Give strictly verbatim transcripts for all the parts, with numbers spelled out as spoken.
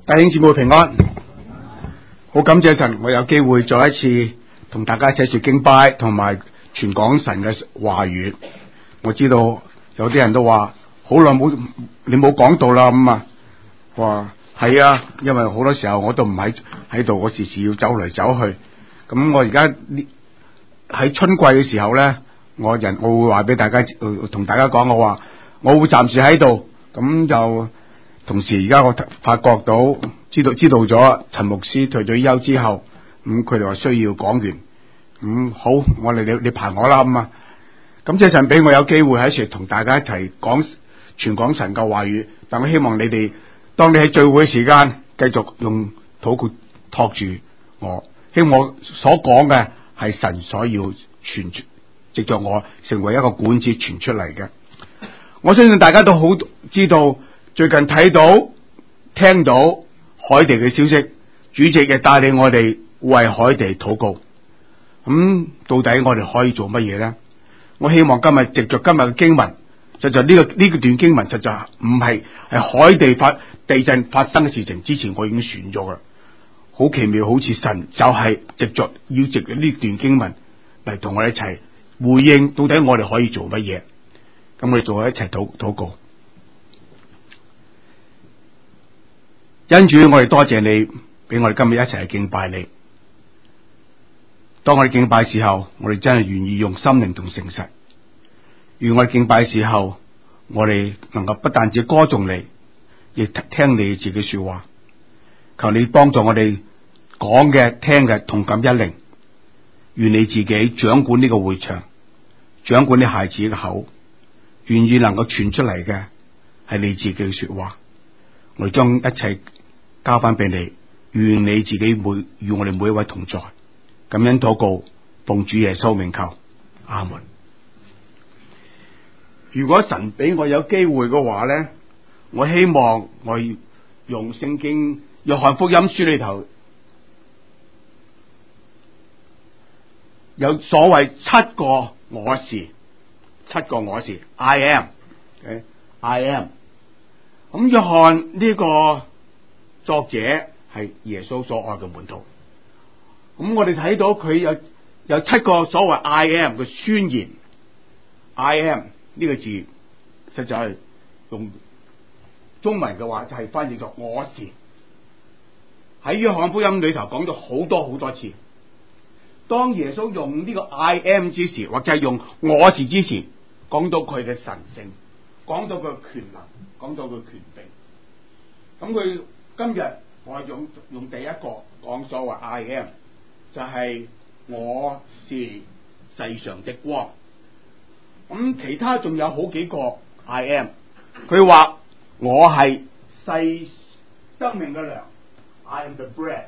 弟兄姊妹平安，好感謝神，我有機會再一次同大家一齊說敬拜，同埋傳講神嘅話語。我知道有啲人都話好耐冇你冇講道啦咁啊，話係啊，因為好多時候我都唔喺喺度，我時時要走嚟走去。咁我而家喺春季嘅時候咧，我人我會話俾大家同大家講，我話我會暫時喺度，咁就。同時而家我發覺到知道知道咗陳牧師退咗休之後，咁佢哋話需要講完，咁、嗯、好，我哋你你排我啦咁啊！咁即係神俾我有機會喺處同大家一齊講傳講神嘅話語，但我希望你哋當你喺聚會嘅時間，繼續用禱告托住我，希望我所講嘅係神所要傳出，藉着我成為一個管子傳出嚟嘅。我相信大家都好知道。最近睇到聽到海地嘅消息，主席亦帶領我哋為海地禱告。咁到底我哋可以做乜嘢呢？我希望今日藉着今日嘅經文，實在呢個呢個段經文實在唔係係海地發地震發生嘅事情之前我已經選咗噶啦。好奇妙，好似神就係藉着要藉呢段經文嚟同我哋一齊回應，到底我哋可以做乜嘢？咁我哋做一齊禱禱告。因主，我哋多謝你俾我哋今日一齊去敬拜你。當我哋敬拜嘅時候，我哋真係願意用心靈同誠實。願我哋敬拜嘅時候，我哋能夠不但止歌頌你，亦聽你自己說話。求你幫助我哋講嘅、聽嘅同感一靈。願你自己掌管呢個會場，掌管啲孩子嘅口，願意能夠傳出嚟嘅係你自己嘅說話。我哋將一切交翻俾你，願你自己每與我哋每一位同在。感恩禱告，奉主耶穌名求，阿門。如果神俾我有機會嘅話咧，我希望我用聖經約翰福音書裏頭有所謂七個我是，七個我是 I am，okay? I am。咁約翰呢個作者係耶穌所愛嘅門徒，咁我哋睇到佢有有七個所謂 I am 嘅宣言。I am 呢個字實在係用中文嘅話就係翻譯作我是。喺約翰福音裏頭講咗好多好多次。當耶穌用呢個 I am 之時，或者係用我是之前，講到佢嘅神性，講到佢嘅權能，講到佢嘅權柄。咁佢今日我用用第一個講所謂 I am， 就係我是世上的光。咁其他仲有好幾個 I am， 佢話我係世生命嘅糧 ，I am the bread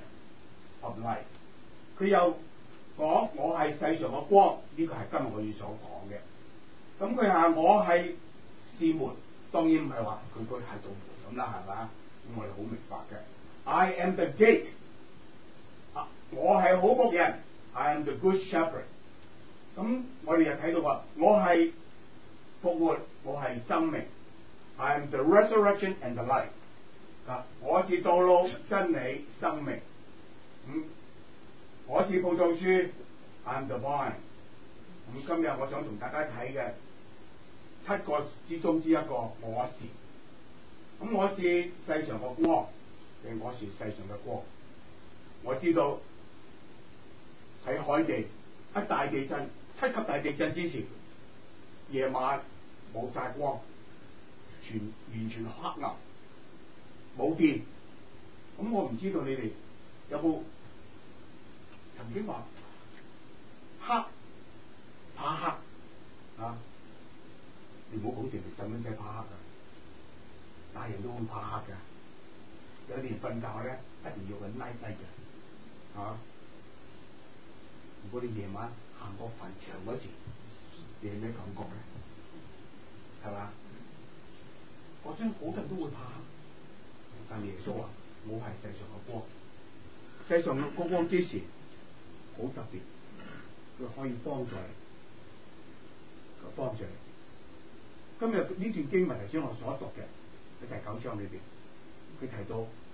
of life。佢又講我係世上嘅光，呢、這個係今日我要所講嘅。咁佢話我係是門，當然唔係話佢佢係道門咁啦，係嘛？咁我哋好明白嘅。I am the gate， 我係好牧人 ，I am the good shepherd。咁我哋又睇到話，我係復活，我係生命 ，I am the resurrection and the life。啊，我是道路、真理、生命。嗯，我是葡萄樹 ，I am the vine。咁今日我想同大家睇嘅七個之中之一個，我是。咁我是世上嘅光，定我是世上嘅光。我知道喺海地一大地震，七級大地震之前，夜晚冇晒光，全完全黑暗，冇電。咁我唔知道你哋有冇曾經話黑怕黑啊？你唔好講淨係細蚊仔怕黑啊！大人都會怕黑噶，有啲人瞓覺咧一定要搵拉低嘅，啊！如果你夜晚行過墳場嗰時，你有咩感覺咧？係嘛？我相信好多人都會怕黑，但耶穌話：我係世上嘅光，世上嘅光光之時好特別，佢可以幫助你，佢幫助你。今日呢段經文係將我所讀嘅。喺第九章裏邊，佢提到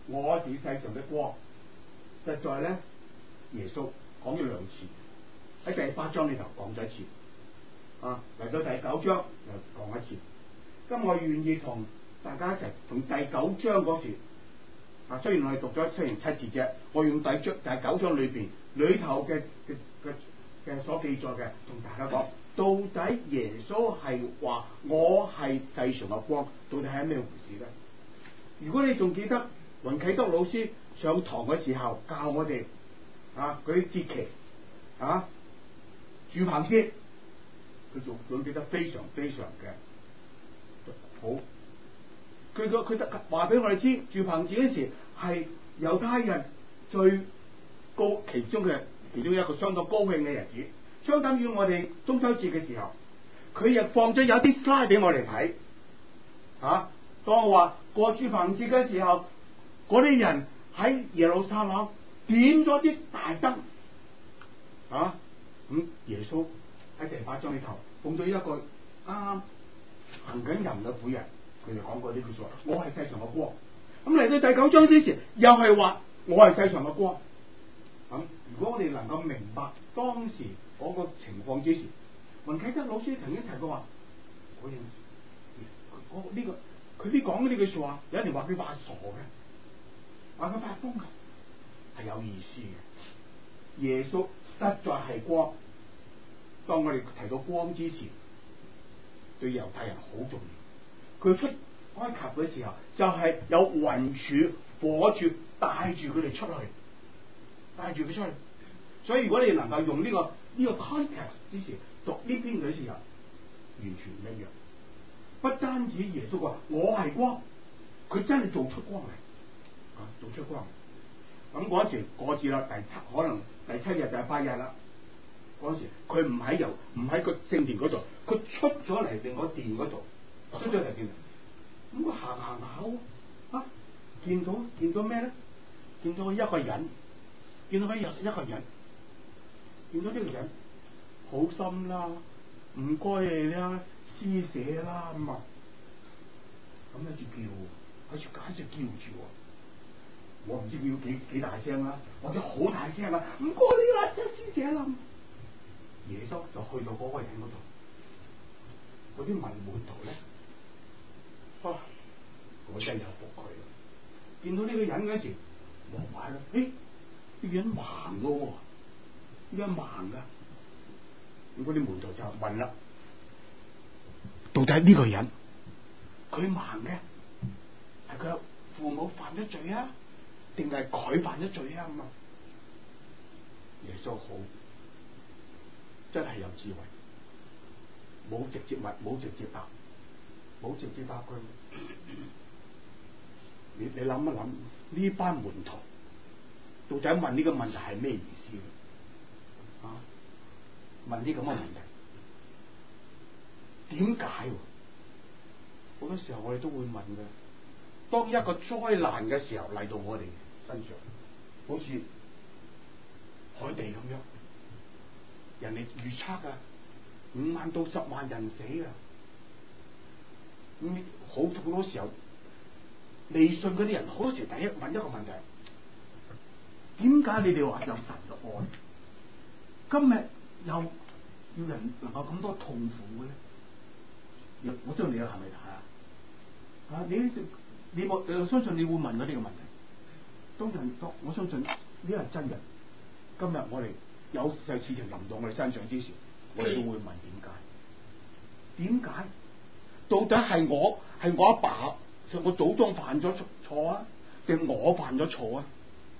我是世上的光。實在咧，耶穌講咗兩次，喺第八章裏頭講咗一次，啊嚟到第九章又講一次。咁我願意同大家一齊從第九章嗰時，啊雖然我哋讀咗雖然七節啫，我用第章第九章裏邊裏頭嘅嘅嘅嘅所記載嘅，同大家講，到底耶穌係話我係世上嘅光，到底係咩回事咧？如果你仲記得雲啟德老師上堂嘅時候教我哋啊嗰啲節期啊住棚節，佢仲仲記得非常非常嘅好。佢個佢得話俾我哋知，住棚節嗰時係猶太人最高其中嘅其中一個相當高興嘅日子，相當於我哋中秋節嘅時候，佢亦放咗有啲 slide 俾我哋睇啊。當我話過住棚節嘅時候，嗰啲人喺耶路撒冷點咗啲大燈啊，咁耶穌喺第八章裏頭碰到一個啱啱行緊淫嘅婦人，佢哋講過呢句說話：我係世上嘅光。咁嚟到第九章之前，又係話我係世上嘅光。咁如果我哋能夠明白當時嗰個情況之時，雲啟德老師曾經提過話：我認我呢個。佢啲講呢句說話，有人話佢發傻嘅，話佢發瘋嘅，係有意思嘅。耶穌實在係光。當我哋提到光之前，對猶太人好重要。佢出埃及嘅時候，就係、是、有雲柱火柱帶住佢哋出去，帶住佢出去。所以如果你能夠用呢、這個呢、這個 context 之前讀呢篇嘅時候，完全唔一樣。不單止耶穌話我係光，佢真係做出光嚟，啊，做出光。咁嗰時過節啦，第七可能第七日第八日啦。嗰時佢唔喺由唔喺個聖殿嗰度，佢出咗嚟另外殿嗰度，出咗嚟殿。咁佢行行下啊，見到見到咩咧？見到一個人，見到佢有一個人，見到呢個人好心啦，唔該你啦。施捨啦咁啊，咁喺住叫，喺住簡直叫住，我唔知叫幾幾大聲啦，或者好大聲啊，唔該你啦，即係施捨啦。耶穌就去到嗰個人嗰度，嗰啲文門徒咧，啊，我真係有服佢啦。見到呢個人嗰時，望埋啦，誒，呢、這個人盲噶，呢、這個人盲噶，咁嗰啲門徒就問啦。到底呢個人佢盲嘅係佢父母犯咗罪啊，定係佢犯咗罪啊？咁啊，耶穌好真係有智慧，冇直接問，冇直接答，冇直接答佢。你你諗一諗呢班門徒到底問呢個問題係咩意思啊？問啲咁嘅問題。點解？好多時候我哋都會問嘅。當一個災難嘅時候嚟到我哋身上，好似海地咁樣，人哋預測啊，五萬到十萬人死啊。咁好好多時候，未信嗰啲人好多時第一問一個問題：點解你哋話有神嘅愛，今日又要人能夠咁多痛苦嘅咧？我知道你係咪睇啊？啊，你你我我相信你會問到呢個問題。當人當我相信呢個係真嘅。今日我哋有有事情臨到我哋身上之時，我哋都會問點解？點解？到底係我係我阿爸，我祖宗犯咗錯啊，定我犯咗錯啊？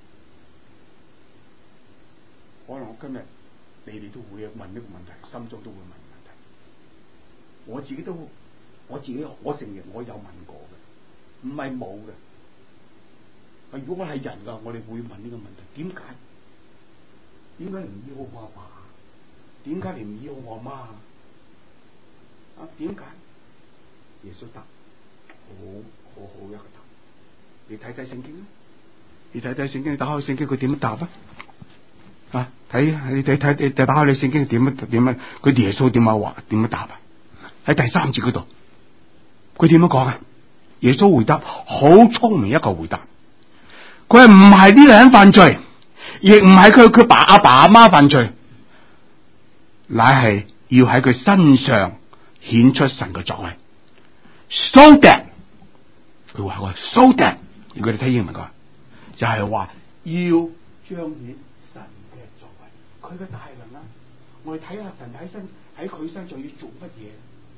可能我今日你哋都會問呢個問題，心中都會問。我自己都，我自己我承認我有問過嘅，唔係冇嘅。如果我係人噶，我哋會問呢個問題：點解？點解你唔醫好我阿爸？點解你唔醫好我阿媽？啊？點解？耶穌答：好好好一個答。你睇睇聖經啊！你睇睇聖經，你打開聖經，佢點樣答啊？啊！睇你睇睇你打開你聖經點樣點樣？佢耶穌點樣話？點樣答啊？喺第三節嗰度，佢點樣講啊？耶穌回答好聰明一個回答， 佢係唔係呢個人犯罪，亦唔係佢佢爸阿爸阿媽犯罪，乃係要喺佢身上顯出神嘅作為。So that 佢話我 so that， 如果你睇英文嘅話，就係、是、話要彰顯神嘅作為，佢嘅大能啊！我哋睇下神喺身喺佢身上要做乜嘢？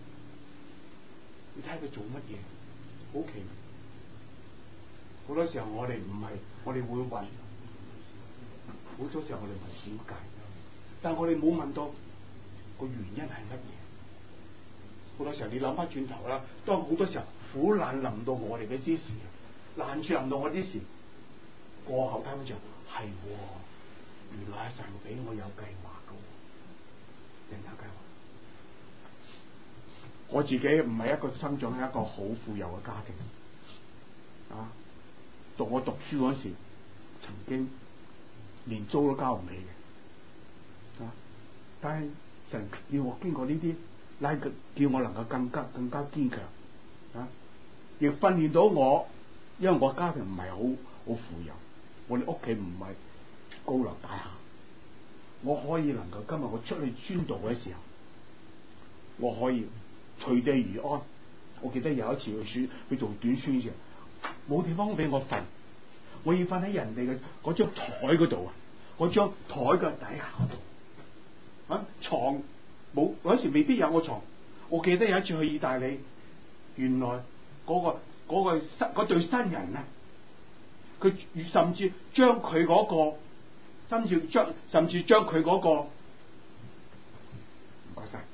你睇下佢做乜嘢？好奇妙！好多時候我哋唔係，我哋會問，好多時候我哋問點解，但係我哋冇問到個原因係乜嘢。好多時候你諗翻轉頭啦，當好多時候苦難臨到我哋嘅之時，難處臨到我之時，過後睇翻就係，原來阿神俾我有計劃嘅，人有計劃。我自己唔係一個生長喺一個好富有嘅家庭啊，讀我讀書嗰時，曾經連租都交唔起嘅啊，但係神要我經過呢啲。拉佢叫我能夠更加更加堅強啊！亦訓練到我，因為我家庭唔係好好富有，我哋屋企唔係高樓大廈，我可以能夠今日我出去宣道嘅時候，我可以隨地而安。我記得有一次去宣去做短宣嘅時候，冇地方俾我瞓，我要瞓喺人哋嘅嗰張台嗰度啊，嗰張台嘅底下度啊，床。冇嗰時未必有個床，我記得有一次去意大利，原來嗰、嗰個嗰、嗰個新嗰對新人啊，佢甚至將佢嗰個，甚至將甚至將佢嗰個，唔該晒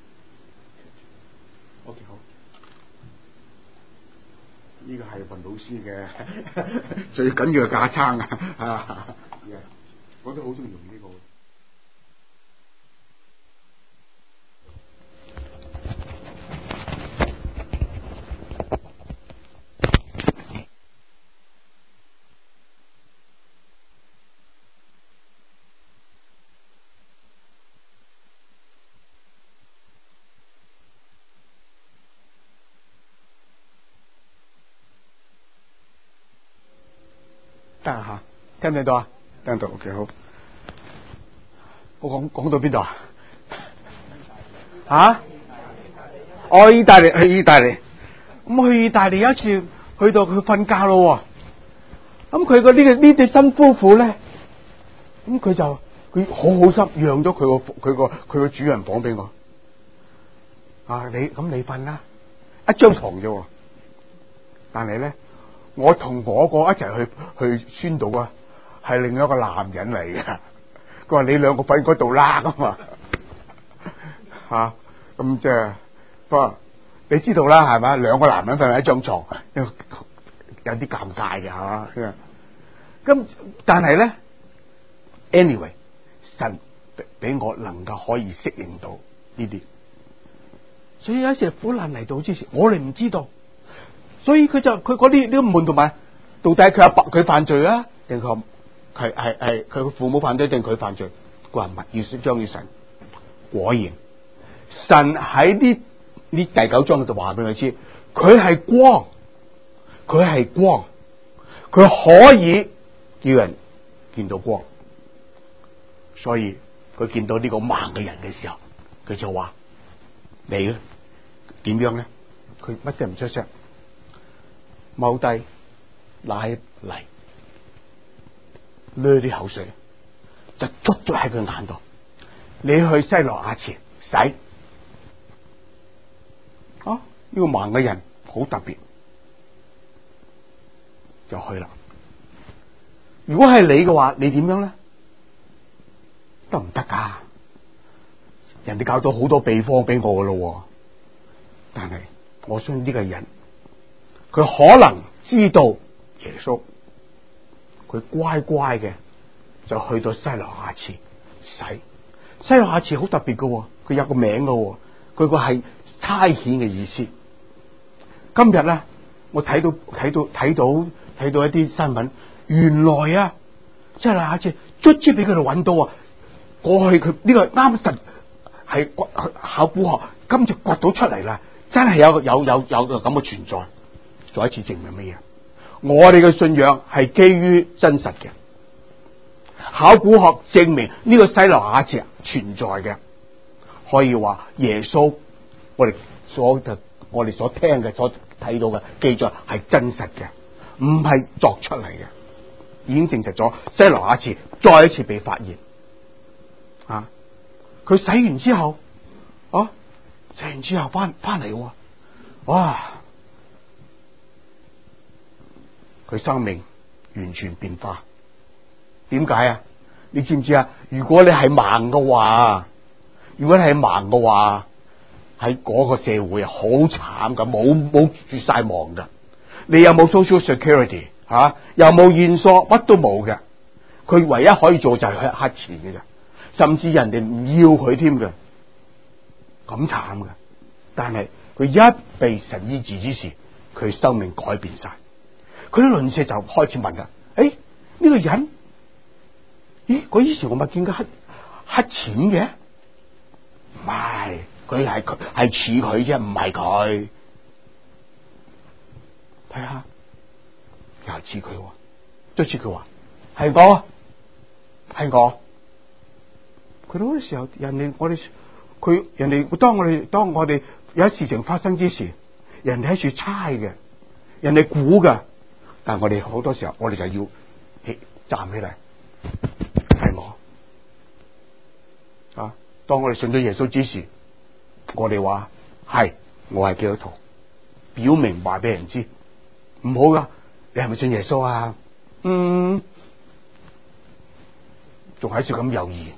，OK 好，呢個係雲老師嘅最緊要嘅架撐啊，我都好中意用呢個。得吓，聽唔聽到啊？聽到 ，OK 好。我講講到邊度啊？吓？我意大利去意大利，咁去意大利有一次去到佢瞓覺咯，咁佢個呢個呢對新夫婦咧，咁佢就佢好好心讓咗佢個佢個佢個主人房俾我。啊，你咁你瞓啦，一張床啫，但係咧。我同我個一齊去去宣道啊，係另一個男人嚟嘅。佢話你兩個瞓嗰度啦咁啊，吓咁即係，不過你知道啦，係咪？兩個男人瞓喺一張床，有啲尷尬嘅，係嘛？咁但係咧 ，anyway， 神俾我能夠可以適應到呢啲，所以有時苦難嚟到之前，我哋唔知道。所以佢就佢嗰啲呢個門同埋，到底佢阿爸佢犯罪啊，定佢係係係佢個父母犯罪定佢犯罪？佢話唔係，要將要神。果然，神喺呢呢第九章就話俾佢知，佢係光，佢係光，佢可以叫人見到光。所以佢見到呢個盲嘅人嘅時候，佢就話：你咧點樣咧？佢乜都唔出聲。踎低，拉嚟，掠啲口水，就捽咗喺佢眼度。你去西羅亞池洗，啊！呢、這個盲嘅人好特別，就去啦。如果係你嘅話，你點樣咧？得唔得噶？人哋教到好多秘方俾我噶咯，但係我相信呢個人。佢可能知道耶穌，佢乖乖嘅就去到西羅亞池洗。西羅亞池好特別嘅，佢有個名嘅，佢個係差遣嘅意思。今日咧，我睇到睇到睇到睇到一啲新聞，原來啊，西羅亞池卒之俾佢哋揾到啊！過去佢呢個啱實係考古學，今次掘到出嚟啦，真係有有有有個咁嘅存在。再一次證明乜嘢？ 我哋嘅信仰係基於真實嘅。考古學證明呢個西羅亞池存在嘅，可以話耶穌我哋所我哋所聽嘅、所睇到嘅記載係真實嘅，唔係作出嚟嘅，已經證實咗西羅亞池再一次被發現。啊，佢洗完之後，啊，洗完之後翻翻嚟，哇！佢生命完全變化。點解啊？你知唔知啊？如果你係盲嘅話，如果你係盲嘅話，喺嗰個社會好慘噶，冇冇絕晒望噶。你有冇 social security 吓、啊？又冇現疏，乜都冇嘅。佢唯一可以做就係去乞錢嘅啫，甚至人哋唔要佢添嘅，咁慘嘅。但係佢一被神醫治之時，佢生命改變晒。佢啲鄰舍就開始問啦：誒，呢、這個人？咦，佢以前我咪見佢乞乞錢嘅？唔係，佢係佢係似佢啫，唔係佢。睇下，又似佢，再似佢話係我，係我。佢好多時候，人哋我哋佢人哋當我哋當我哋有事情發生之時，人哋喺處猜嘅，人哋估嘅，但係我哋好多時候，我哋就要起站起嚟。係我啊！當我哋信咗耶穌之時，我哋話係我係基督徒，表明話俾人知，唔好噶。你係咪信耶穌啊？嗯，仲喺處咁猶豫。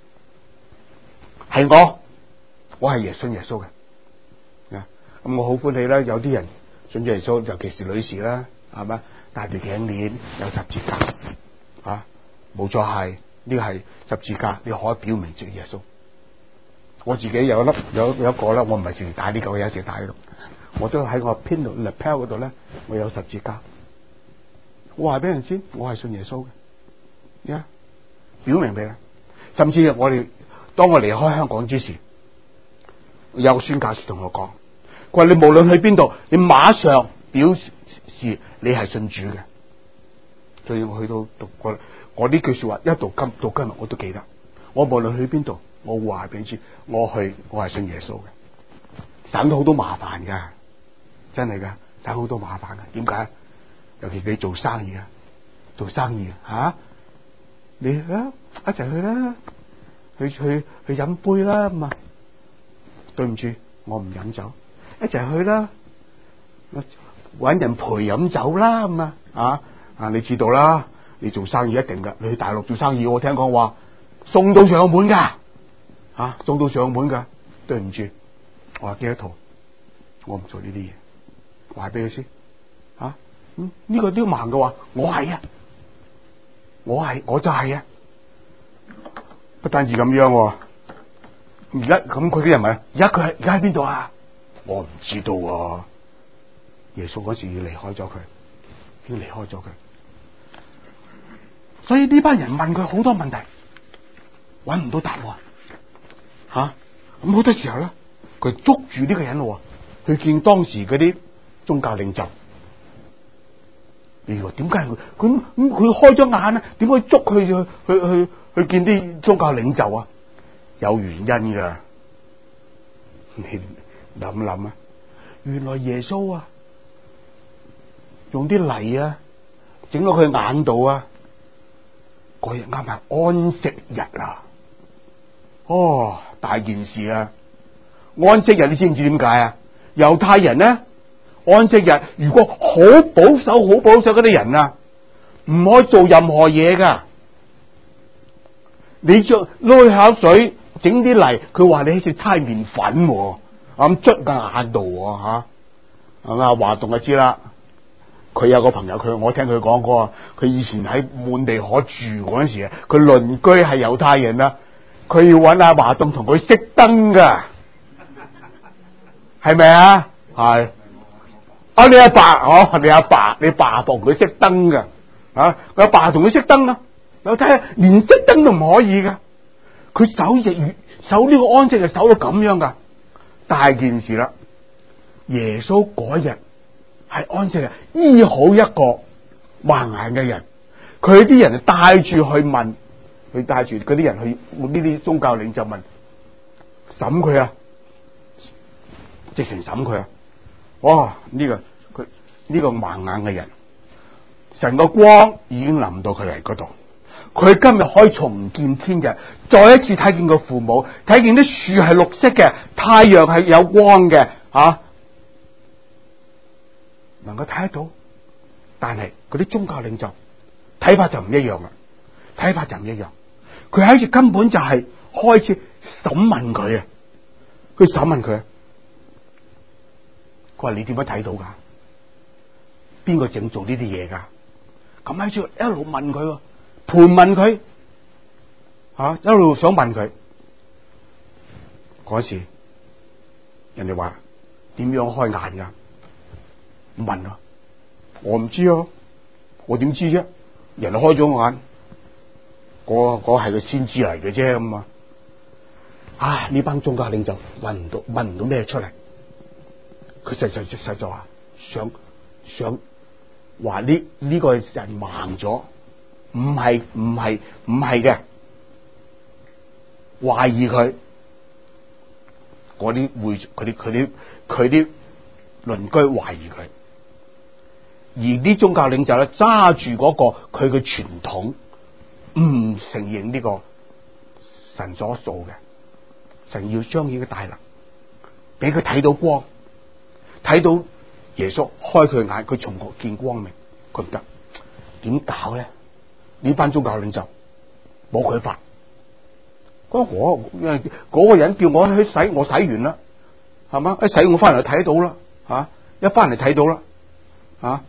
係我，我係耶信耶穌嘅。啊，咁我好歡喜啦！有啲人信咗耶穌，尤其是女士啦，係咪戴住頸鏈，有十字架啊？冇錯係。呢個係十字架，你可以表明住耶穌。我自己有一粒有有一個咧，我唔係成日戴呢個，有時戴喺度。我都喺我 pin 度 lapel 嗰度咧，我有十字架。我話俾人知，我係信耶穌嘅。呀、yeah，表明俾你。甚至我哋當我離開香港之時，有個宣教士同我講，佢話你無論去邊度，你馬上表示你係信主嘅。所以我去到讀過。我呢句說話一到今到今日我都記得，我無論去邊度，我話俾你知，我去我係信耶穌嘅，省咗好多麻煩噶，真係噶，省好多麻煩噶。點解？尤其你做生意啊，做生意啊，吓你啊一齊去啦，去去去飲杯啦咁啊！對唔住，我唔飲酒，一齊去啦，搵人陪飲酒啦咁啊啊啊！你知道啦。你做生意一定噶，你去大陸做生意，我聽講話送到上門噶，吓、啊、送到上門噶。對唔住，我話基督徒，我唔做呢啲嘢，話俾佢先。吓、啊，嗯呢、這個都盲嘅話，我係啊，我係我就係啊，不單止咁樣。而家咁佢啲人問，而家佢係而家喺邊度啊？我唔知道、啊。耶穌嗰時已離開咗佢，已經離開咗佢。所以呢班人問佢好多問題，搵唔到答案吓。咁、啊、好多時候咧，佢捉住呢個人咯，去見當時嗰啲宗教領袖。你話點解佢咁咁佢開咗眼咧？點可以捉佢去去去去見啲宗教領袖啊？有原因噶，你諗諗啊！原來耶穌啊，用啲泥啊，整到佢眼度啊。嗰日啱係安息日啊！哦，大件事啊！安息日你知唔知點解啊？猶太人呢，安息日如果好保守、好保守嗰啲人啊，唔可以做任何嘢噶。你着攞口水整啲泥，佢話你好似猜麵粉咁捽個眼度吓。咁啊，華棟就知啦。佢有個朋友，佢我聽佢講過，佢以前喺滿地可住嗰陣時啊，佢鄰居係猶太人啦，佢要揾阿華棟同佢熄燈噶，係咪啊？係啊，你阿爸哦，你阿爸，你爸同佢熄燈噶啊，佢阿爸同佢熄燈啊，你睇下連熄燈都唔可以噶，佢守日守呢個安息就守到咁樣噶，大件事啦！耶穌嗰日。係安息日，醫好一個盲眼嘅人，佢啲人帶住去問，佢帶住嗰啲人去呢啲宗教領袖問審佢啊，直情審佢啊！哇！呢、這個佢呢、這個盲眼嘅人，神個光已經臨到佢嚟嗰度，佢今日可以重見天日，再一次睇見個父母，睇見啲樹係綠色嘅，太陽係有光嘅，吓、啊、能夠睇得到。但係嗰啲宗教領袖睇法就唔一樣啦，睇法就唔一樣。佢喺住根本就係開始審問佢啊，佢審問佢，佢話你點樣睇到噶？邊個正做呢啲嘢噶？咁喺住一路問佢，盤問佢，吓、啊、一路想問佢。嗰時人哋話點樣開眼噶？問啊！我唔知啊，我點知啫？人哋開咗眼，嗰嗰係個先知嚟嘅啫咁啊！啊，呢班宗教領袖問唔到，問唔到咩出嚟。佢實實實在話想想話呢呢個人盲咗，唔係唔係唔係嘅，懷疑佢嗰啲會佢啲佢啲佢啲鄰居懷疑佢。而啲宗教領袖咧揸住嗰個佢嘅傳統，唔承認呢個神所做嘅，神要彰顯嘅大能，俾佢睇到光，睇到耶穌開佢眼，佢重見光明，佢唔得，點搞咧？呢班宗教領袖冇佢法，嗰我因為嗰個人叫我去洗，我洗完啦，係嘛？一洗我翻嚟就睇到啦，吓、啊、一翻嚟睇到啦，吓、啊。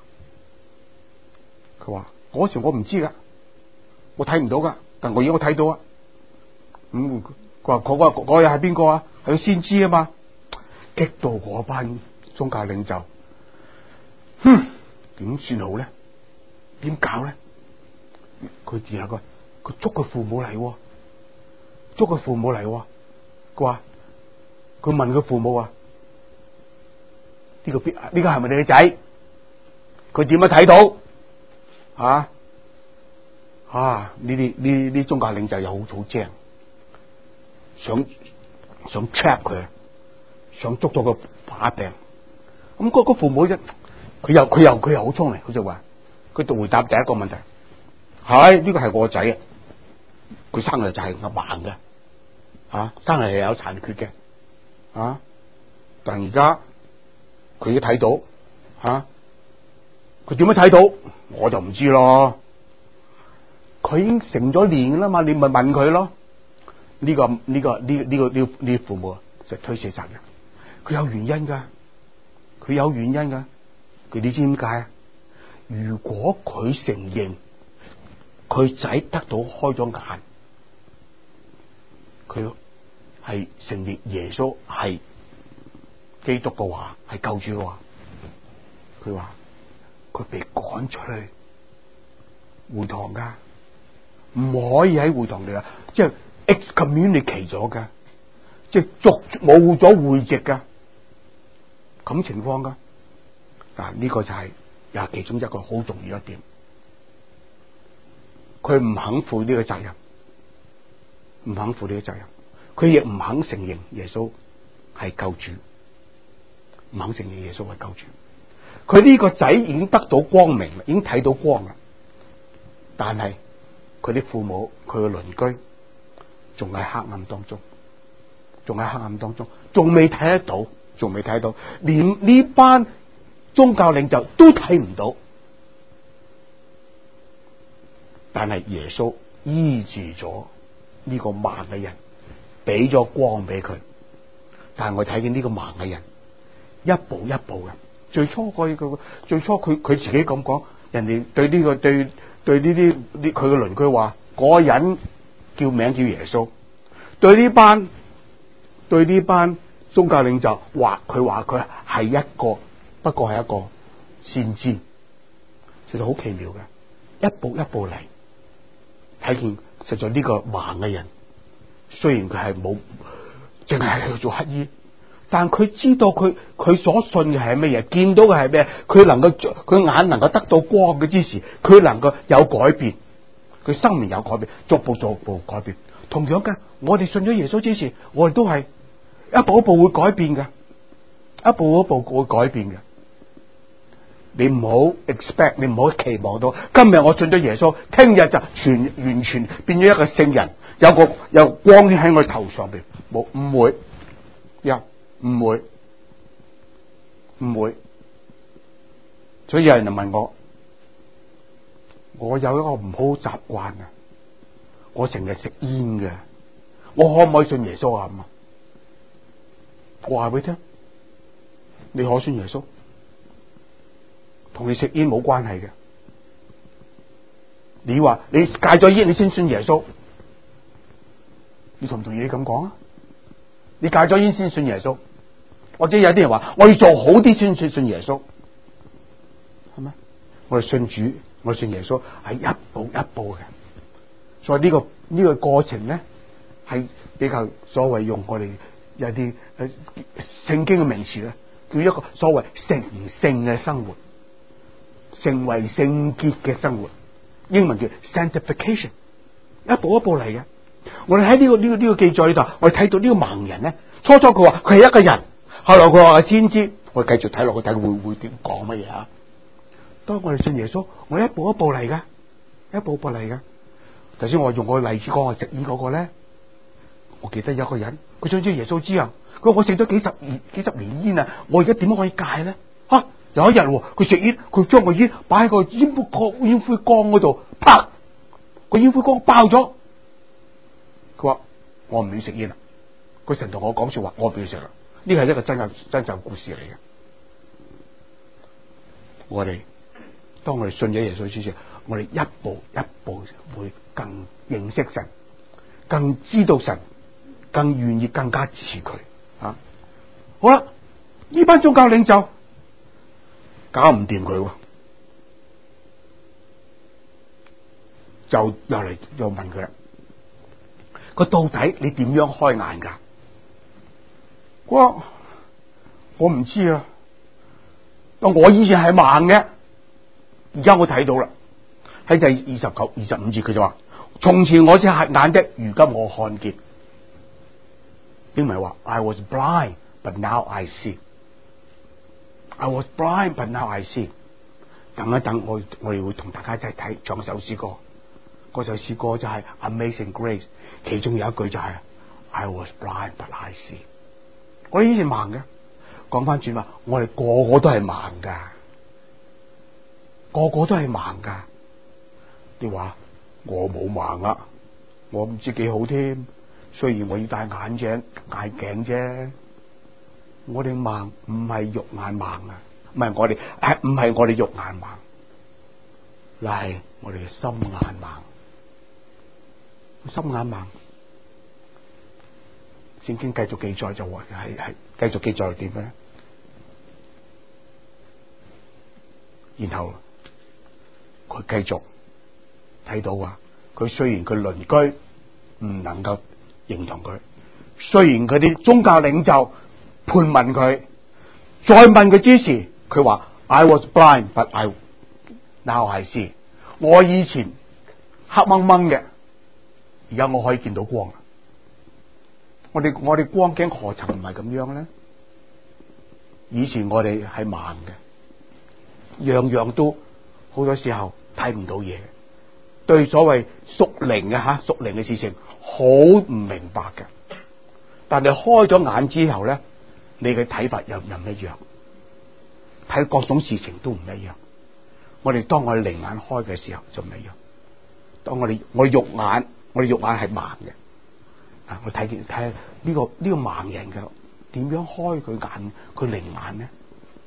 佢話嗰時我唔知噶，我睇唔到噶，但我而家我睇到啊。咁佢話嗰個嗰日係邊個啊？係個先知啊嘛。激到嗰班宗教領袖，哼，點算好咧？點搞咧？佢只係個佢捉佢父母嚟，捉佢父母嚟。佢話佢問佢父母啊，呢、這個邊呢、這個係咪你嘅仔？佢點樣睇到？啊啊！呢啲呢啲宗教領袖又好好精，想想 trap 佢，想捉咗個把柄。咁嗰個父母啫，佢又佢又佢又好聰明，佢就話佢就回答第一個問題：係呢個係我個仔啊！佢生嚟就係個盲嘅，啊生嚟係有殘缺嘅，啊！但而家佢已經睇到，啊！佢點樣睇到？我就唔知咯。佢已經成咗年啦嘛，你咪問佢咯。呢、這個呢、這個呢呢、這個呢呢父母就推卸責任。佢有原因噶，佢有原因噶。佢你知點解啊？如果佢承認佢仔得到開咗眼，佢係承認耶穌係基督嘅話，係救主嘅話，佢話。佢被趕出去會堂噶，唔可以喺會堂嚟啊！即係 excommunicate 咗噶，即係逐冇咗會籍噶，咁情況噶。嗱，呢個就係又係其中一個好重要一點，佢唔肯負呢個責任，唔肯負呢個責任，佢亦唔肯承認耶穌係救主，唔肯承認耶穌係救主。佢呢個仔已經得到光明啦，已經睇到光啦，但係佢啲父母、佢嘅鄰居仲喺黑暗當中，仲喺黑暗當中，仲未睇得到，仲未睇到，連呢班宗教領袖都睇唔到，但係耶穌醫治咗呢個盲嘅人，俾咗光俾佢，但係我睇見呢個盲嘅人一步一步嘅。最初佢佢最初佢佢自己咁講，人哋對呢、這個對對呢啲呢佢嘅鄰居話，嗰個人叫名叫耶穌。對呢班對呢班宗教領袖話，佢話佢係一個，不過係一個先知，其實好奇妙嘅，一步一步嚟睇見，實在呢個盲嘅人，雖然佢係冇淨係去做乞衣， 但佢知道佢佢所信嘅係乜嘢，見到嘅係咩，佢能夠佢眼能夠得到光嘅之時，佢能夠有改變，佢生命有改變，逐步逐步改變。同樣嘅，我哋信咗耶穌之時，我哋都係一步一步會改變嘅，一步一步會改變嘅。你唔好 expect， 你唔好期望到今日我信咗耶穌，聽日就全完全變咗一個聖人，有個有光喺我頭上邊，冇，唔會，呀唔會唔會。所以有人就問我，我有一個唔好習慣啊，我成日食煙嘅，我可唔可以信耶穌啊？咁啊，我話俾你聽，你可信耶穌，同你食煙冇關係嘅。你話你戒咗煙，你先信耶穌，你同唔同意你咁講啊？你戒咗煙先信耶穌，或者有啲人話我要做好啲先信信耶穌，係咪？我哋信主，我哋信耶穌係一步一步嘅，所以呢個呢個過程咧係比較所謂用我哋有啲誒聖經嘅名詞咧，叫一個所謂成聖嘅生活，成為聖潔嘅生活，英文叫 sanctification， 一步一步嚟嘅。我哋喺呢個呢個呢個記載呢度，我哋睇到呢個盲人咧，初初佢話佢係一個人，後來佢話係先知，我哋繼續睇落去睇會會點講乜嘢啊？當我哋信耶穌，我哋一步一步嚟嘅，一步一步嚟嘅。頭先我用個例子講我食煙嗰個咧，我記得有個人，佢信咗耶穌之後，佢話我食咗幾十年幾十年煙啊，我而家點樣可以戒咧？吓、啊，有一日佢食煙，佢將個煙擺喺個煙灰缸煙灰缸嗰度，啪，個煙灰缸爆咗。佢話我唔要食煙啦，佢成日同我講說話，我唔要食啦。呢個係一個真有真實故事嚟嘅。我哋當我哋信咗耶穌之前，我哋一步一步會更認識神，更知道神，更願意更加似佢啊。好啦，呢班宗教領袖搞唔掂佢，就又嚟又問佢啦。佢到底你點樣開眼噶？我我唔知啊。我以前係盲嘅，而家我睇到啦。喺第二十九、二十五節佢就話：從前我是瞎眼的，如今我看見。英文話 I was blind, but now I see. I was blind, but now I see. 等一等，我我哋會同大家一齊睇唱首詩歌。嗰首詩歌就係 Amazing Grace， 其中有一句就係 I was blind but I see。我哋以前盲嘅，講翻轉話，我哋個個都係盲噶，個個都係盲噶。你話我冇盲啊，我唔知幾好添。雖然我要戴眼鏡眼鏡啫，我哋盲唔係肉眼盲啊，唔係我哋誒唔係我哋肉眼盲，嗱係我哋嘅心眼盲。心眼盲，聖經繼續記載就話係係繼續記載點咧？然後佢繼續睇到話，佢雖然佢鄰居唔能夠認同佢，雖然佢啲宗教領袖盤問佢，再問佢之時，佢話 I was blind but I now I see。我以前黑掹掹嘅。而家我可以見到光，我哋我哋光景何曾唔係咁樣咧？以前我哋係盲嘅，樣樣都好多時候睇唔到嘢，對所謂屬靈嘅吓屬靈嘅事情好唔明白嘅。但係開咗眼之後咧，你嘅睇法又唔一樣，睇各種事情都唔一樣。我哋當我哋靈眼開嘅時候就唔一樣，當我哋我哋肉眼。我哋肉眼係盲嘅，啊！我睇見睇下呢個呢、這個盲人嘅點樣開佢眼，佢靈眼呢？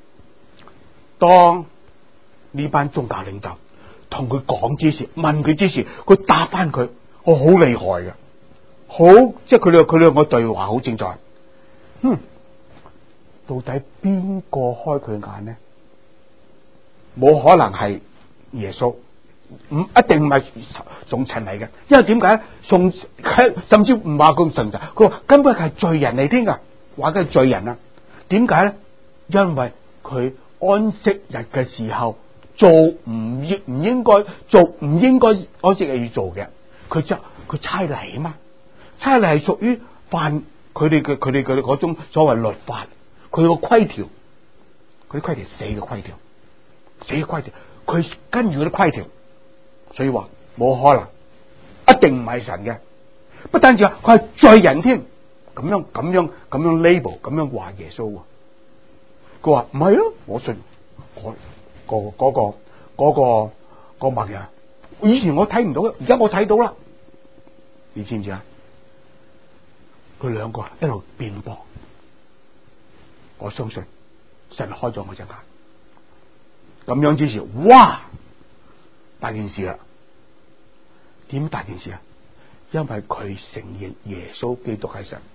當呢班宗教領袖同佢講之時，問佢之時，佢答翻佢，我好厲害嘅，好即係佢兩佢兩個對話好精彩。嗯，到底邊個開佢眼呢？冇可能係耶穌。唔一定唔係從神嚟嘅，因為點解？從甚至唔話咁神就，佢話根本係罪人嚟添噶，話佢係罪人啊！ 點解咧？因為佢安息日嘅時候做唔應唔應該做唔應該安息日要做嘅，佢就佢差嚟啊嘛，差嚟係屬於犯佢哋嘅佢哋嘅嗰種所謂律法，佢個規條，佢啲規條死嘅規條，死嘅規條，佢跟住嗰啲規條，所以話冇可能，一定唔係神嘅，不單止話佢係罪人添，咁樣咁樣咁樣 label 咁樣話耶穌。佢話唔係咯，我信我、嗰個嗰、嗰個嗰、嗰個、嗰個默人，以前我睇唔到嘅，而家我睇到啦。你知唔知啊？佢兩個一路辯駁，我相信神開咗我隻眼。咁樣之時，哇！大件事啦！點大件事啊？因為佢承認耶穌基督係神，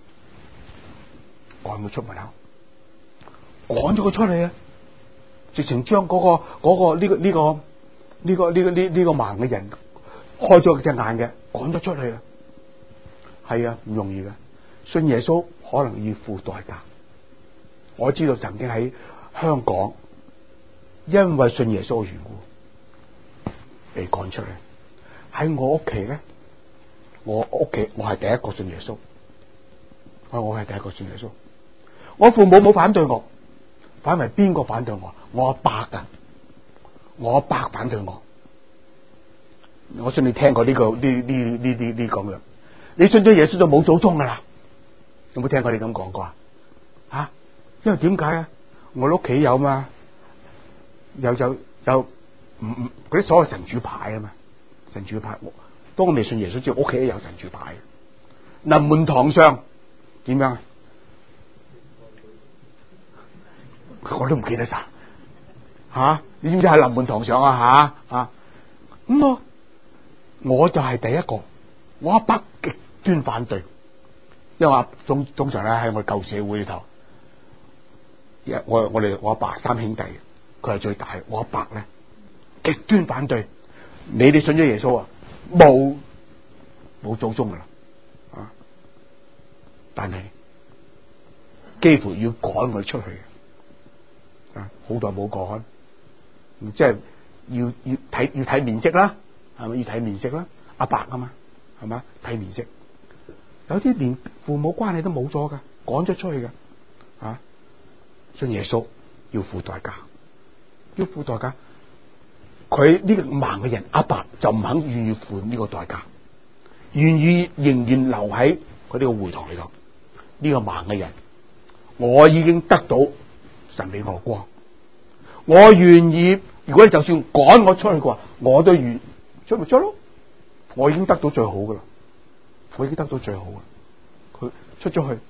趕佢出門口。趕咗佢出嚟啊！直情將嗰個嗰個呢個呢個呢個呢個呢呢個盲嘅人開咗佢隻眼嘅，趕咗出去啊！係啊，唔容易嘅。信耶穌可能要付代價。我知道曾經喺香港，因為信耶穌嘅緣故被趕出嚟。喺我屋企咧，我屋企我係第一個信耶穌，我我係第一個信耶穌。我父母冇反對我。反為邊個反對我？我阿伯噶，我阿伯反對我。我信你聽過呢、這個呢呢呢啲呢咁樣。你信咗耶穌就冇祖宗噶啦？有冇聽過你咁講過啊？吓，因為點解啊？我屋企有嘛，有有有唔唔嗰啲所謂神主牌啊嘛，神主牌。當我未信耶穌之後，屋企都有神主牌。臨門堂上點樣？我都唔記得晒，吓、啊、你知唔知喺臨門堂上啊吓啊咁我我就係第一個，我阿伯極端反對，因為我通通常咧喺我哋舊社會裏頭，我我哋我阿伯三兄弟，佢係最大，我阿伯咧極端反對，你哋信咗耶穌啊，冇冇祖宗噶啦啊，但係幾乎要趕佢出去。啊！好耐冇講，即係要要睇要睇面色啦，係咪要睇面色啦？阿伯啊嘛，係嘛睇面色。有啲連父母關係都冇咗噶，趕咗出去噶。啊！信耶穌要付代價，要付代價。佢呢個盲嘅人，阿伯就唔肯願意付呢個代價，願意仍然留喺佢呢個會堂裏頭。呢個盲嘅人，我已經得到。神俾我光，我願意。如果你就算趕我出去嘅話，我都願出咪出咯。我已經得到最好噶啦，我已經得到最好啦。佢出咗去，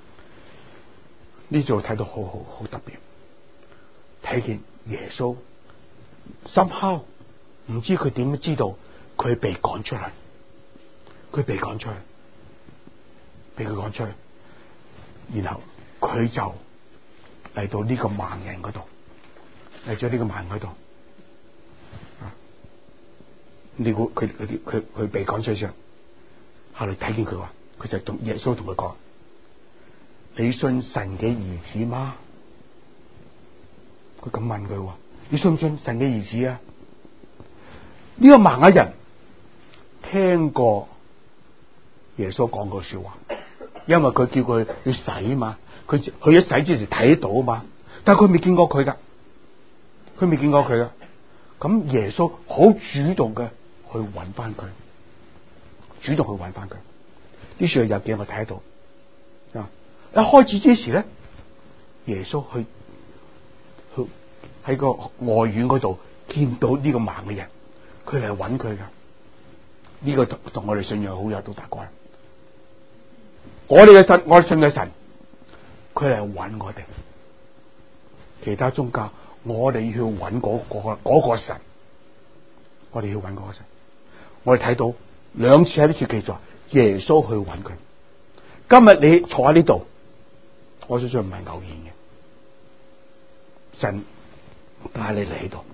呢度睇到好好好特別，睇見耶穌somehow唔知佢點知道佢被趕出去，佢被趕出去，俾佢趕出去，然後佢就。嚟到呢個盲人嗰度，嚟咗呢個盲人嗰度，啊！你估佢佢佢佢被趕出去，後來睇見佢話，佢就同耶穌同佢講：你信神嘅兒子嗎？佢咁問佢：你信唔信神嘅兒子啊？呢、這個盲人聽過耶穌講過說話，因為佢叫佢去洗嘛。佢佢一洗之前睇到啊嘛，但係佢未見過佢噶，佢未見過佢噶。咁耶穌好主動嘅去揾翻佢，主動去揾翻佢。呢處有日記我睇到啊！一開始之時咧，耶穌去去喺個外院嗰度見到呢個盲嘅人，佢嚟揾佢噶。呢、這個同同我哋信仰好有到大關。我哋嘅神，我哋信嘅神。佢嚟揾我哋，其他宗教我哋要去揾嗰個嗰個神，我哋要揾嗰個神。我哋睇到兩次喺呢處記載，耶穌去揾佢。今日你坐喺呢度，我相信唔係偶然嘅，神帶你嚟喺度。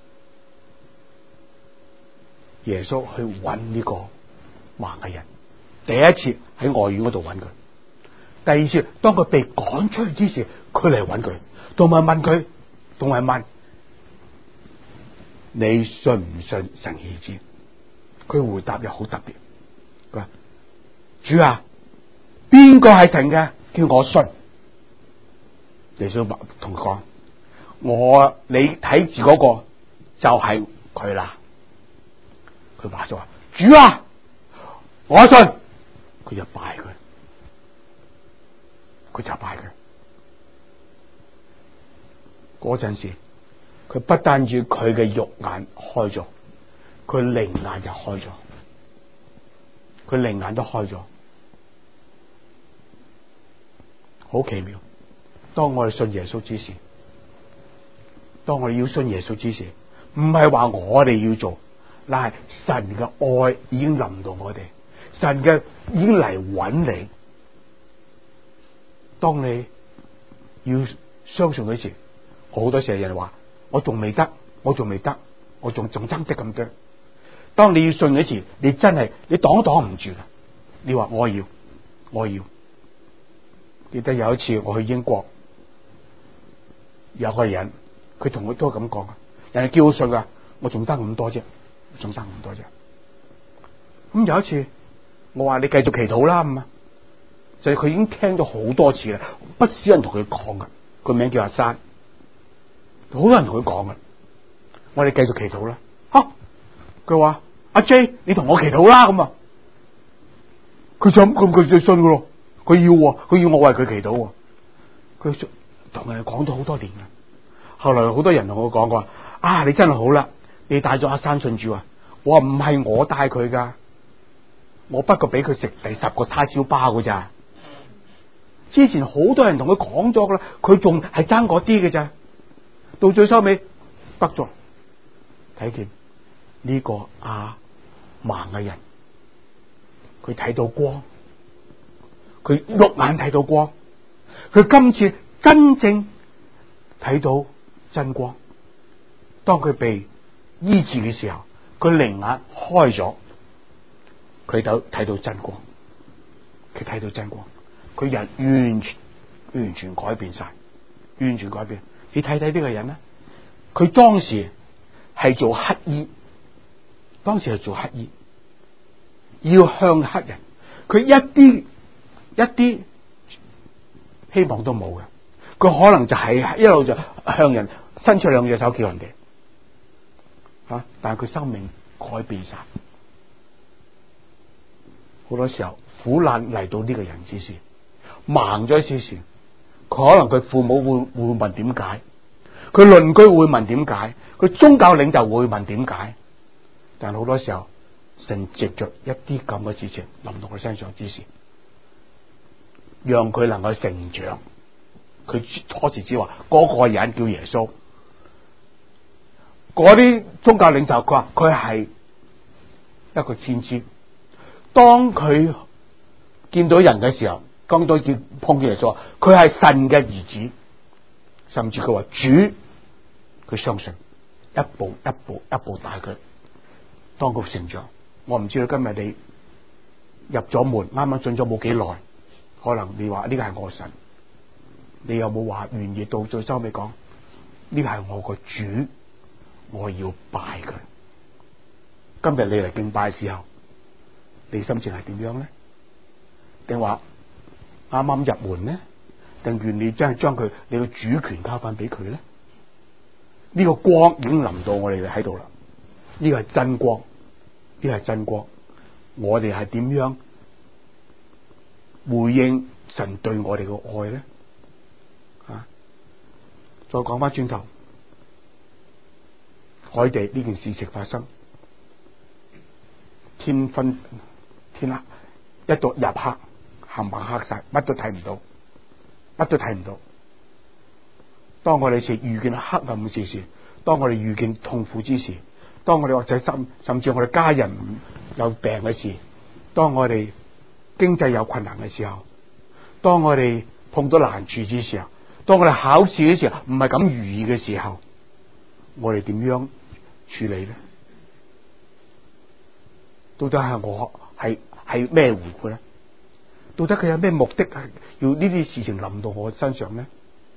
耶穌去揾呢個盲嘅人，第一次喺外院嗰度揾佢。 第二次，當佢被趕出去之時，佢嚟揾佢，同埋問佢，同埋問你信唔信神兒子？佢回答又好特別，佢話主啊，邊個係神嘅？叫我信。耶穌同佢講，我你睇住嗰個就係佢啦。佢話咗話，主啊，我信。佢就拜佢，佢就拜佢。嗰陣時，佢不單止佢嘅肉眼開咗，佢靈眼就開咗，佢靈眼都開咗，好奇妙。當我哋信耶穌之時，當我哋要信耶穌之時，唔係話我哋要做，乃係神嘅愛已經臨到我哋，神嘅已經嚟揾你。當你要相信嗰時，好多時候人話我仲未得，我仲未得，我仲仲爭啲咁多。當你要信嗰時，你真係你擋都擋唔住噶。你話我要，我要。記得有一次我去英國，有個人佢同我都咁講，人哋叫我信噶，我仲得咁多啫，仲爭咁多啫。咁有一次我話你繼續祈禱啦，咁啊，就係佢已經聽咗好多次啦，不少人同佢講噶，個名叫阿山，好多人同佢講噶，我哋繼續祈禱啦。吓，佢話阿 J 你同我祈禱啦，咁啊，佢想咁佢就信噶咯，佢要佢要我為佢祈禱，佢同人講咗好多年啦。後來好多人同我講過，啊你真係好啦，你帶咗阿山信主啊。我話唔係我帶佢噶，我不過俾佢食第十個叉燒包噶咋。之前好多人同佢講咗噶啦，佢仲係爭嗰啲嘅咋。到最收尾得咗，睇見呢個阿盲嘅人，佢睇到光，佢肉眼睇到光，佢今次真正睇到真光。當佢被醫治嘅時候，佢靈眼開咗，佢就睇到真光，佢睇到真光，佢人完全完全改變晒，完全改變。你睇睇呢個人咧，佢當時係做乞衣，當時係做乞衣，要向乞人，佢一啲一啲希望都冇嘅，佢可能就係一路就向人伸出兩隻手叫人哋吓、啊，但係佢生命改變晒。好多時候苦難嚟到呢個人之時，盲咗一次時，佢可能佢父母會會問點解，佢鄰居會問點解，佢宗教領袖會問點解，但係好多時候神藉着一啲咁嘅事情臨到佢身上之時，讓佢能夠成長。佢初時只話嗰個人叫耶穌，嗰啲宗教領袖佢話佢係一個先知。當佢見到人嘅時候，剛到見碰見耶穌，佢係神嘅兒子，甚至佢話主，佢相信，一步一步一步帶佢，當佢成長。我唔知道今日你入咗門，啱啱進咗冇幾耐，可能你話呢個係我神，你有冇話願意到最收尾講呢個係我個主，我要拜佢？今日你嚟敬拜嘅時候，你心情係點樣呢？定話啱啱入門呢？定願你真係將佢你嘅主權交翻俾佢呢？呢個光已經臨到我哋喺度啦，呢個係真光，呢個係真光。我哋係點樣回應神對我哋嘅愛呢？啊！再講翻轉頭，海地呢件事情發生，天昏天黑，一到入黑，冚唪唥黑晒，乜都睇唔到，乜都睇唔到。當我哋時遇見黑暗嘅事時，當我哋遇見痛苦之時，當我哋或者甚甚至我哋家人有病嘅時，當我哋經濟有困難嘅時候，當我哋碰到難處之時候，當我哋考試嘅時候唔係咁如意嘅時候，我哋點樣處理呢？到底係我係係咩回顧呢？ 到底佢有咩目的係要呢啲事情臨到我身上呢？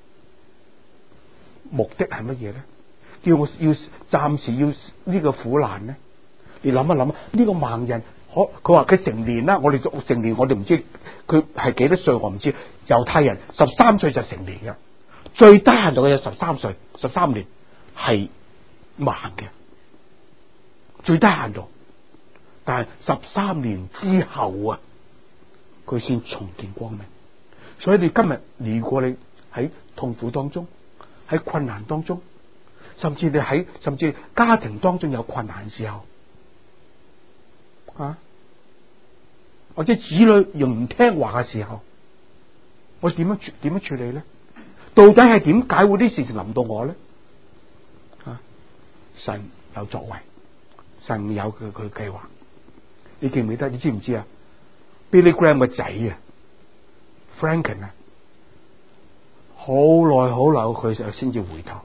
目的係乜嘢咧？叫我要暫時要呢個苦難呢？你諗一諗，呢、這個盲人可佢話佢成年啦，我哋做成年，我哋唔知佢係幾多歲，我唔知。猶太人十三歲就成年嘅，最低限度嘅有十三歲，十三年係盲嘅，最低限度。但係十三年之後啊，佢先重見光明。所以你今日如果你喺痛苦當中，喺困難當中，甚至你喺甚至家庭當中有困難嘅時候，啊，或者子女用唔聽話嘅時候，我點樣點樣處理咧？到底係點解會啲事情臨到我咧？啊，神有作為，神有佢佢計劃。你記唔記得？你知唔知啊 ？Billy Graham 個仔啊 ，Franklin 啊，好耐好耐佢就先至回頭，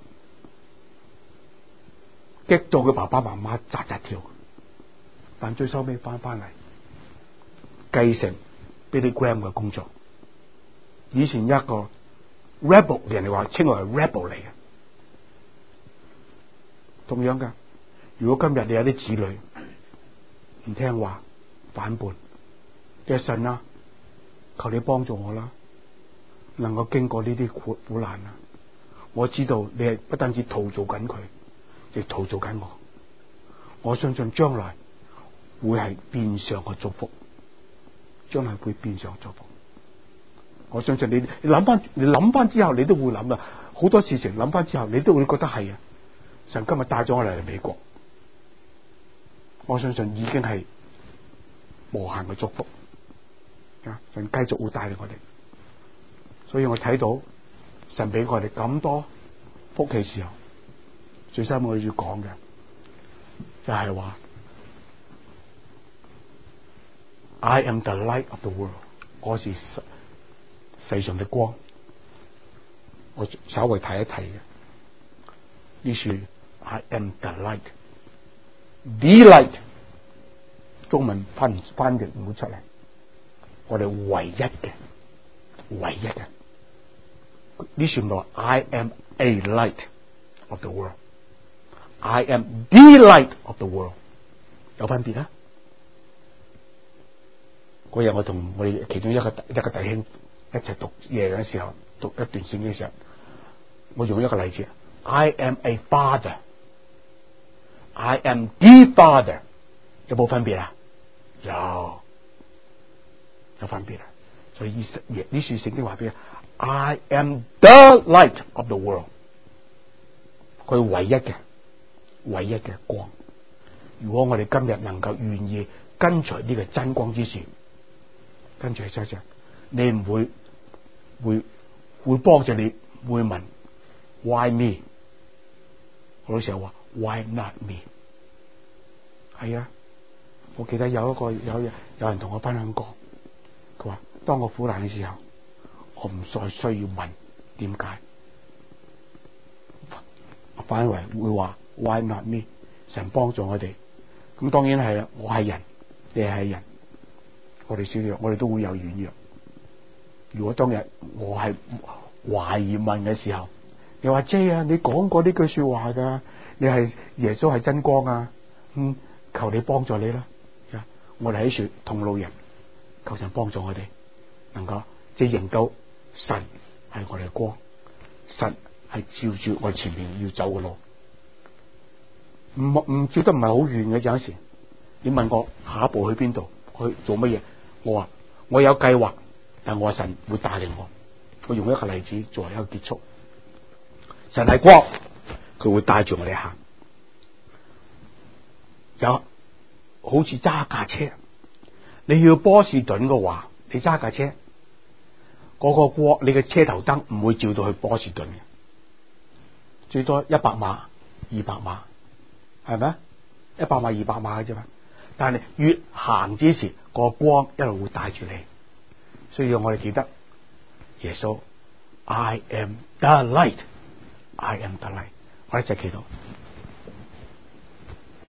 激到佢爸爸媽媽扎扎跳，但最收尾翻翻嚟繼承 Billy Graham 嘅工作。以前一個 rebel， 人哋話稱為 rebel 嚟嘅，同樣噶。如果今日你有啲子女唔聽話、反叛，嘅神啊，求你幫助我啦，能夠經過呢啲苦苦難啊！我知道你係不單止陶造緊佢，亦陶造緊我。我相信將來會係變相嘅祝福，將來會變相祝福。我相信你，你諗翻，你諗翻之後，你都會諗啊！好多事情諗翻之後，你都會覺得係啊！神今日帶咗我嚟美國，我相信已經係無限嘅祝福啊！神繼續會帶領我哋，所以我睇到神俾我哋咁多福氣時候，最深我要講嘅就係話 I am the light of the world， 我是世上的光。我稍微睇一睇嘅呢處 I am the light，the light 中文翻翻譯唔會出嚟，我哋唯一嘅唯一嘅呢處咪話 I am a light of the world， I am the light of the world， 有分別啊？嗰日我同我哋其中一個一個弟兄一齊讀嘢嘅時候，讀一段聖經嘅時候，我用一個例子 I am a father， I am the father， 有冇分別啊？有有分別啊！所以呢呢處聖經話俾我 I am the light of the world， 佢唯一嘅唯一嘅光。如果我哋今日能夠願意跟隨呢個真光之時，跟隨真相，你唔會會會幫助你，會問 Why me？ 好多時候話 Why not me？ 係啊，我記得有一個有有人同我分享過，佢話當我苦難嘅時候，我唔再需要問點解，反為會話 Why not me？ 神幫助我哋，咁當然係啦，我係人，你係人，我哋少少，我哋都會有軟弱。如果當日我係懷疑問嘅時候，你話 J 啊，你講過呢句說話噶，你係耶穌係真光啊，嗯，求你幫助你啦。我哋喺處同路人，求神幫助我哋，能夠即係認到神係我哋嘅光，神係照住我哋前面要走嘅路，唔唔照得唔係好遠嘅。有陣時你問我下一步去邊度，去做乜嘢，我話我有計劃，但我話神會帶領我。我用一個例子作為一個結束，神係光，佢會帶住我哋行。有好似揸架車，你要波士頓嘅話，你揸架車，嗰個光，你嘅車頭燈唔會照到去波士頓嘅，最多一百碼、二百碼，係咪？一百碼、二百碼嘅啫嘛。但係你越行之時，個光一路會帶住你。所以我哋記得耶穌 I am the light， I am the light， 我一齊祈禱。